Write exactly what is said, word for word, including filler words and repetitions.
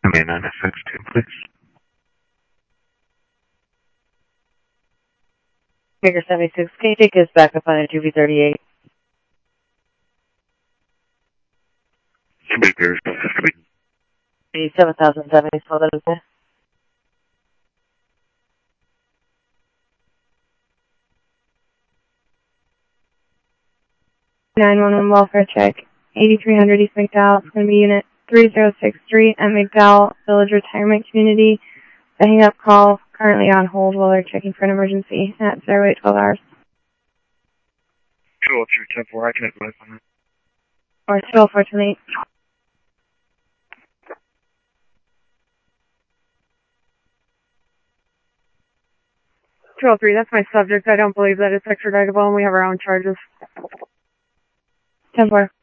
Command nine F X two, please. Baker seventy-six, can you take us back up on a two B thirty-eight? Baker seven thousand seventy, so that is it. nine one one welfare check, eighty-three hundred East McDowell. It's going to be unit three zero six three at McDowell Village Retirement Community. The hang-up call currently on hold while they're checking for an emergency at zero eight twelve hours. two oh three ten four, I can advise on that. Or two oh four twenty-eight. two oh three, that's my subject. I don't believe that it's extraditable and we have our own charges. ten four.